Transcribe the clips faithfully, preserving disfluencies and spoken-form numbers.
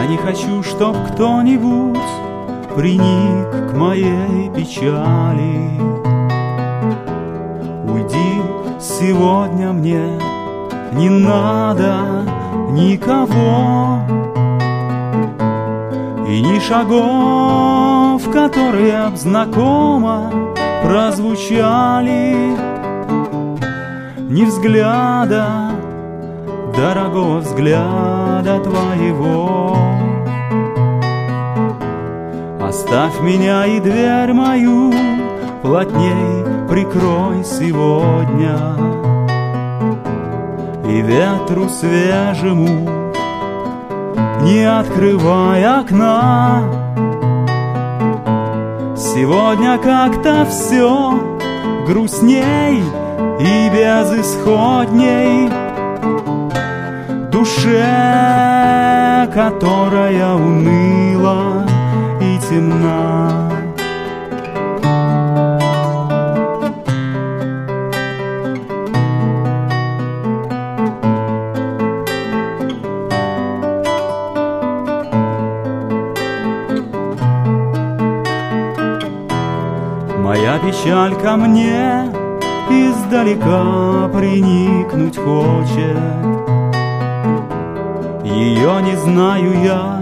не хочу, чтоб кто-нибудь приник к моей печали. Уйди сегодня, мне не надо никого, и ни шагов, которые б знакомо прозвучали, ни взгляда, дорогого взгляда твоего. Оставь меня и дверь мою плотней прикрой сегодня, и ветру свежему не открывай окна. Сегодня как-то все грустней и безысходней душе, которая уныла и темна. Моя печаль ко мне издалека приникнуть хочет. Ее не знаю я,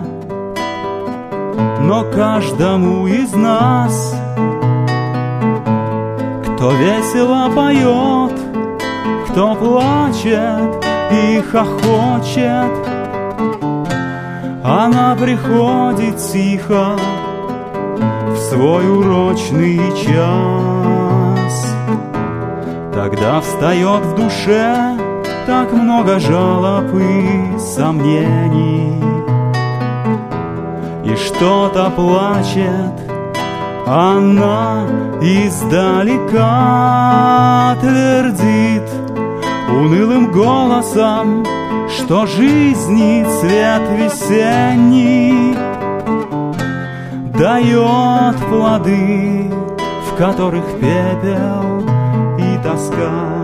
но каждому из нас, кто весело поет, кто плачет и хохочет, она приходит тихо в свой урочный час. Тогда встает в душе так много жалоб и сомнений, и что-то плачет она издалека, твердит унылым голосом, что жизни цвет весенний дает плоды, в которых пепел и тоска.